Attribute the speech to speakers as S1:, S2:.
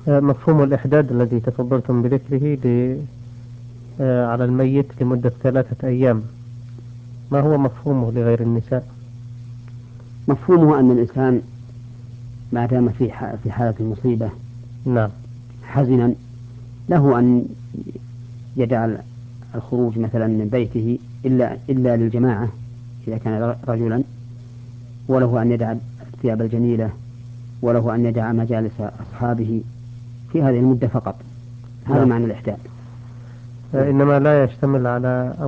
S1: مفهوم الإحداد الذي تفضلتم بذكره على الميت لمدة 3 أيام، ما هو مفهومه لغير النساء؟
S2: مفهومه أن الإنسان ما دام في حالة المصيبة
S1: نعم.
S2: حزنا، له أن يجعل الخروج مثلا من بيته إلا للجماعة إذا كان رجلا، وله أن يدع الثياب الجميلة، وله أن يدع مجالس أصحابه في هذه المدة فقط. هذا
S1: نعم.
S2: معنى الإحداد. نعم.
S1: إنما لا يشتمل على